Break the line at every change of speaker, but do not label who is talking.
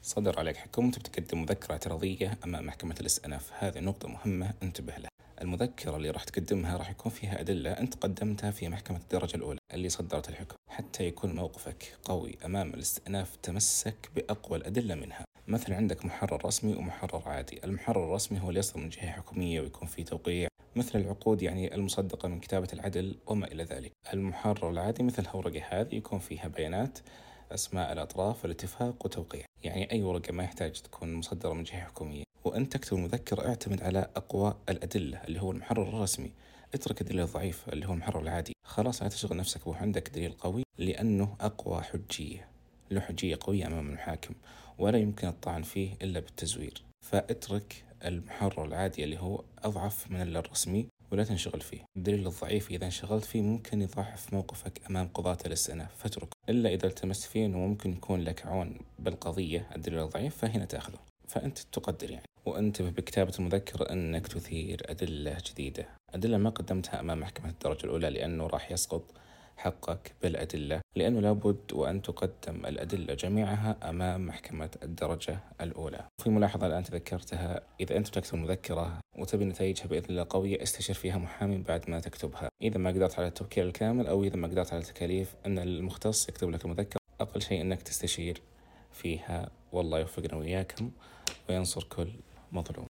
صدر عليك حكم وانت بتقدم مذكرة اعتراضية أمام محكمة الاستئناف. هذه نقطة مهمة انتبه لها. المذكرة اللي راح تقدمها راح يكون فيها أدلة أنت قدمتها في محكمة الدرجة الأولى اللي صدرت الحكم، حتى يكون موقفك قوي أمام الاستئناف تمسك بأقوى الأدلة منها. مثلا عندك محرر رسمي ومحرر عادي. المحرر الرسمي هو اللي يصدر من جهة حكومية ويكون فيه توقيع، مثل العقود يعني المصدقة من كتابة العدل وما إلى ذلك. المحرر العادي مثل الورقة هذه يكون فيها بيانات، أسماء الأطراف، الاتفاق وتوقيع، يعني أي ورقة ما يحتاج تكون مصدرة من جهة حكومية. وأنت تكتب المذكرة اعتمد على أقوى الأدلة اللي هو المحرر الرسمي، اترك الدليل الضعيف اللي هو المحرر العادي. خلاص لا تشغل نفسك وعندك دليل قوي لأنه أقوى حجية، له حجية قوية أمام المحاكم ولا يمكن الطعن فيه إلا بالتزوير. فاترك المحرر العادي اللي هو أضعف من الرسمي ولا تنشغل فيه. الدليل الضعيف إذا انشغلت فيه ممكن يضعف موقفك أمام قضاة الاستئناف، فاترك إلا إذا التمست فيه أنه ممكن يكون لك عون بالقضية الدليل الضعيف، فهنا تأخذه. فأنت تقدر يعني. وانتبه بكتابة المذكرة أنك تثير أدلة جديدة، أدلة ما قدمتها أمام محكمة الدرجة الأولى، لأنه راح يسقط حقك بالأدلة، لأنه لابد وأن تقدم الأدلة جميعها أمام محكمة الدرجة الأولى. في ملاحظة الآن تذكرتها، إذا أنت تكتب مذكرة وتبي نتائجها بإذن الله قوية استشر فيها محامي بعد ما تكتبها، إذا ما قدرت على التوكيل الكامل أو إذا ما قدرت على التكاليف أن المختص يكتب لك المذكرة، أقل شيء أنك تستشير فيها. والله يوفقنا وإياكم وينصر كل مظلوم.